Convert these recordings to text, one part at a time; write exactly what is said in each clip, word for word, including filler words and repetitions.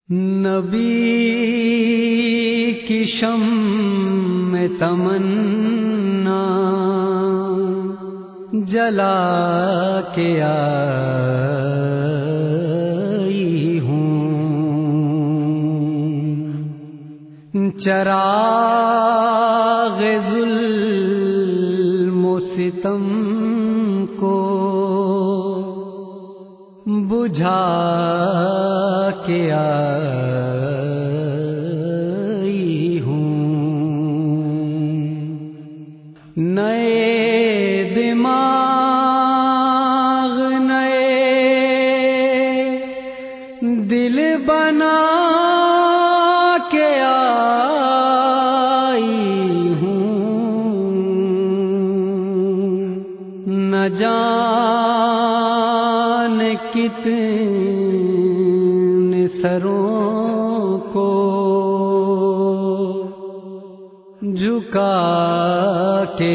نبی کی شمع تمنا جلا کے آئی ہوں، چراغ ظلم و ستم کو بجھا کے آئی ہوں، نئے دماغ نئے دل بنا کے آئی ہوں، نہ جان کتنے سروں کو جھکا کے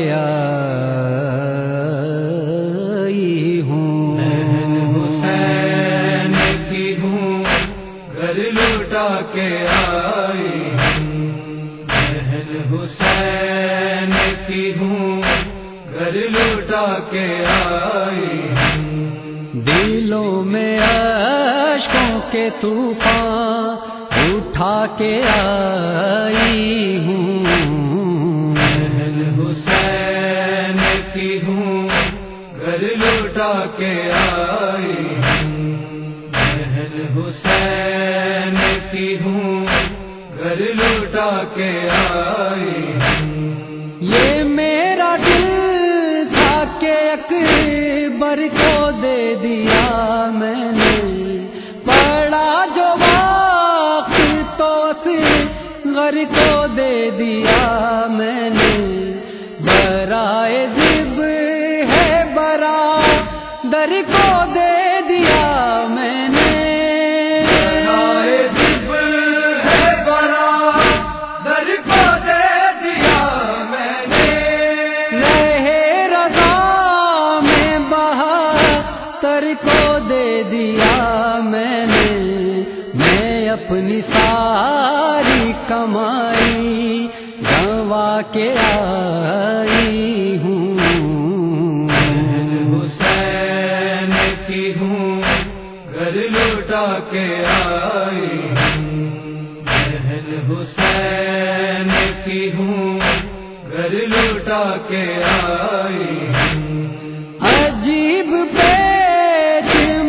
آئی ہوں، بہن حسین کی ہوں گھر لوٹا کے آئی ہوں، بہن حسین کی ہوں گھر لوٹا کے آئی ہوں، دلوں میں اشکوں کے طوفان اٹھا کے آئی ہوں، بہن حسین کی ہوں گھر لوٹا کے آئی ہوں، بہن حسین کی ہوں گھر لوٹا کے آئی ہوں، یہ میرا دل تھا کہ اکبر کو دے دیا میں نے، پڑا جو وقت تو اصغر کو دے دیا میں نے، برائے ذب ہے برادر کو دے دیا میں نے، برائے ذب ہے برادر کو دے دیا میں نے، رہے رضا میں بہتر کو دے دیا میں نے، میں اپنی ساری کمائی گنوا کے آئی ہوں، بہن حسین کی ہوں گھر لوٹا کے آئی ہوں، بہن حسین کی ہوں گھر لوٹا کے آئی ہوں، عجیب پیچ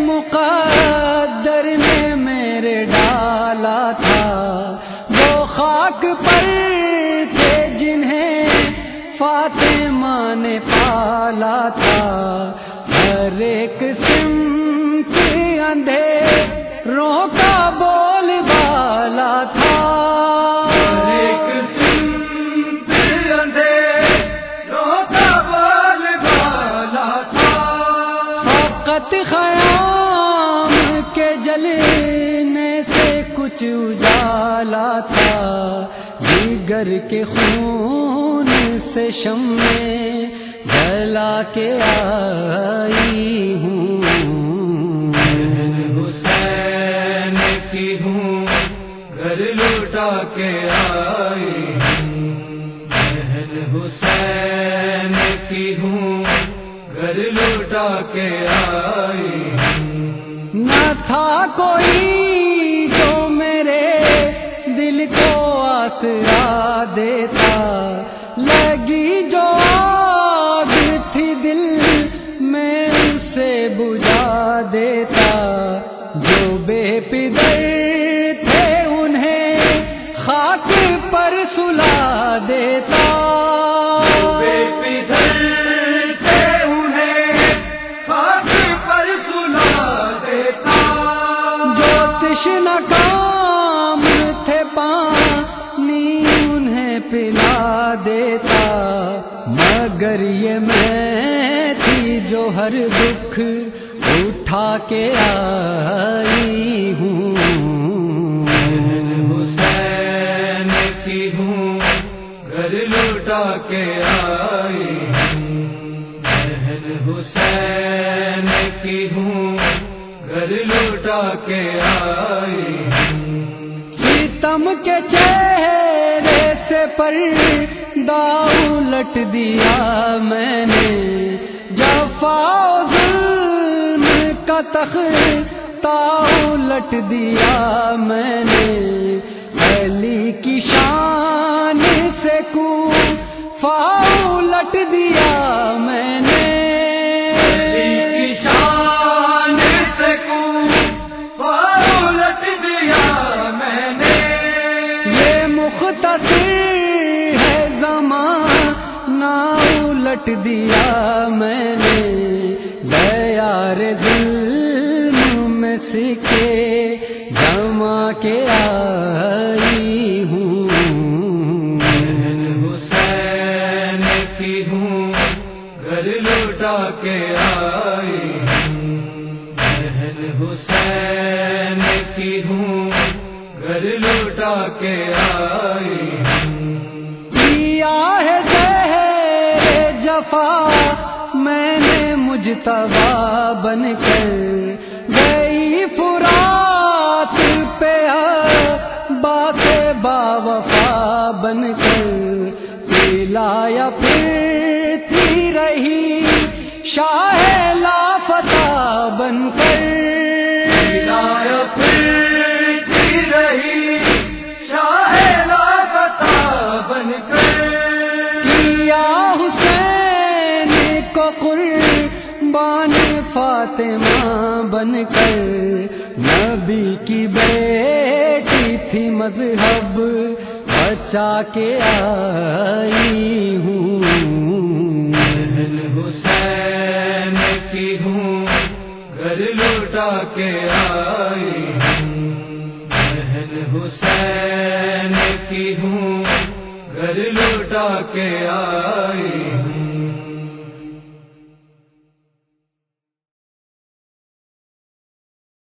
مقدر نے میرے ڈالا تھا، وہ خاک پر تھے جنہیں فاطمہ نے پالا تھا، ہر ایک سمت اندھیروں کا بول بالا تھا، ہر ایک سمت اندھیروں کا بول بالا تھا، فقط خیام کے جلنے سے کچھ اجالا تھا، جگر کے خون سے شمع جلا کے آئی ہوں، بہن حسین کی ہوں گھر لوٹا کے آئی ہوں، بہن حسین کی ہوں گھر لوٹا کے آئی ہوں، نہ تھا کوئی جو میرے دل کو آسرا دیتا، لگی جو آگ تھی دل میں اسے بجھا دیتا، جو بے پدر تھے انہیں خاک پر سلا دیتا، بے پدر تھے انہیں خاک پر سلا دیتا، جو تشنہ کام تھے پانی انہیں پلا دیتا، مگر یہ میں تھی جو ہر دکھ اٹھا کے آئی ہوں، بہن حسین کی ہوں گھر لوٹا کے آئی ہوں، بہن حسین کی ہوں گھر لوٹا کے آئی ہوں۔ ستم کے چہرے سے پردہ الٹ دیا میں نے، جفا و ظلم کا تختہ الٹ دیا میں نے، علی کی شان سے کوفہ الٹ دیا میں نے، علی کی شان سے کوفہ الٹ دیا میں نے، یہ مختصر ہے زمانہ الٹ دیا میں نے، دیار ظلم میں سکے جما کے آئی ہوں، بہن حسین کی ہوں گھر لوٹا کے آئی ہوں، بہن حسین کی ہوں گھر لوٹا کے آئی ہوں، کیا ہے زہر جفا میں نے مجتبی بن کر، گئی فرات پہ بات با وفا بن کر، پلایا پھرتی رہی شاہ لافتہ بن کر، پلایا پھرتی رہی شاہ لافتہ بن کر، کیا حسین کو قربان فاطمہ بن کر، نبی کی بیٹی تھی مذہب بچا کے آئی ہوں، بہن حسین کی ہوں گھر لوٹا کے آئی ہوں، بہن حسین کی ہوں گھر لوٹا کے آئی